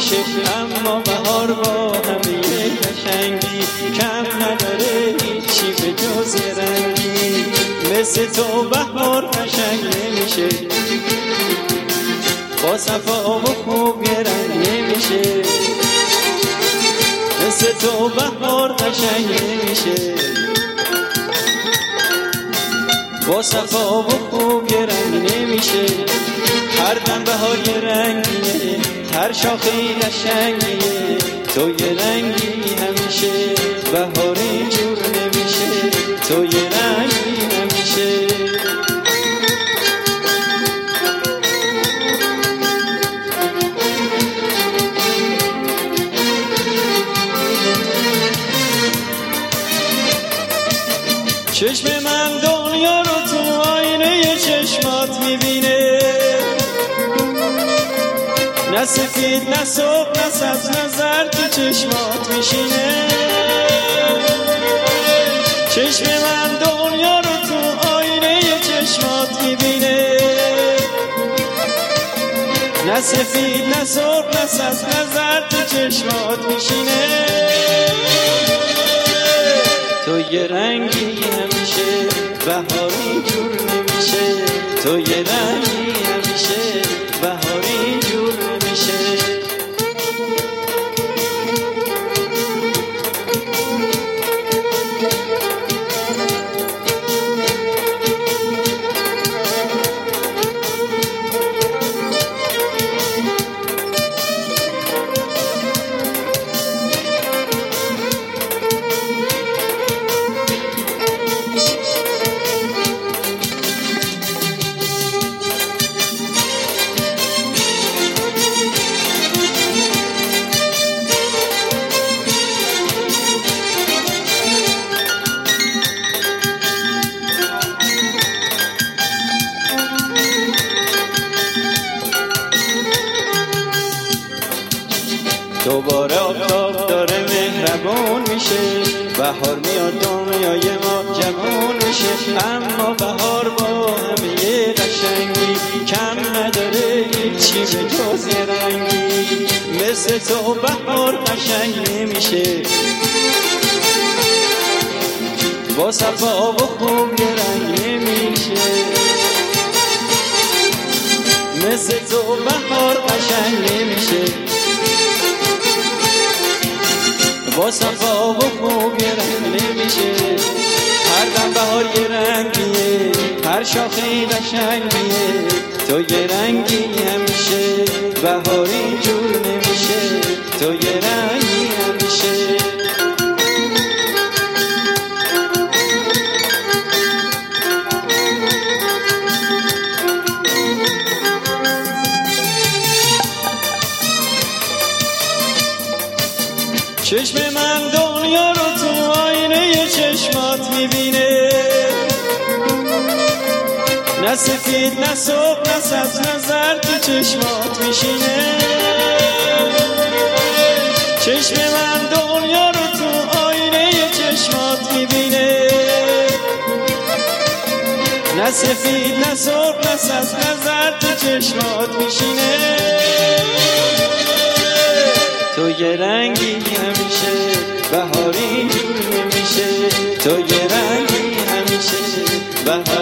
میشه، اما بهار با همه قشنگی کم نداره هیچی به جز رنگی. مثل تو بهار قشنگ نمیشه، با صفا و خوب یه رنگ نمیشه. مثل تو بهار قشنگ نمیشه، با صفا و خوب یه رنگ نمیشه. هر دم بهار یه رنگیه، هر شاخه قشنگیه، تو یه رنگی همیشه. بهار اینجور نمیشه، تو یه رنگی همیشه. چشم من دنیا رو تو آینه چشمات میبینه، نه سفید نه سرخ نه سبز نظر تو چشمات میشینه. چشم من دنیا رو تو آینه چشمات میبینه، نه سفید نه سرخ نه سبز نظر تو چشمات میشینه. تو یه رنگی همیشه، بهار اینجور نمیشه. تو یه رنگی همیشه، بهار اینجور نمیشه. دوباره آفتاب داره مهربون میشه، بهار میاد دنیای ما جوون میشه. اما بهار با همه قشنگی کم نداره هیچی به جز رنگی. مثل تو بهار قشنگ نمیشه، با صفا و خوب یه رنگ نمیشه. مثل تو بهار قشنگ نمیشه، با صفا و خوب یه رنگ نمیشه. هر دم بهار یه رنگیه، هر شاخه قشنگیه، تو یه رنگی همیشه. بهار اینجور نمیشه، تو یه رنگی همیشه. چشم من دنیا رو تو آینه چشمات میبینه، نه سفید نه سرخ نه سبز نظر تو چشمات میشینه. چشم من دنیا رو تو آینه چشمات میبینه، نه سفید نه سرخ نه سبز نظر تو چشمات میشینه. تو یه رنگی همیشه، بهار اینجور نمیشه. تو یه رنگی همیشه، بهار